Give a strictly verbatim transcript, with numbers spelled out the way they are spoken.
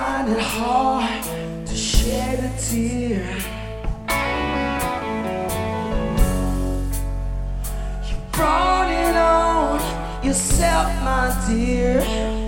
find it hard to shed a tear. You brought it on yourself, my dear.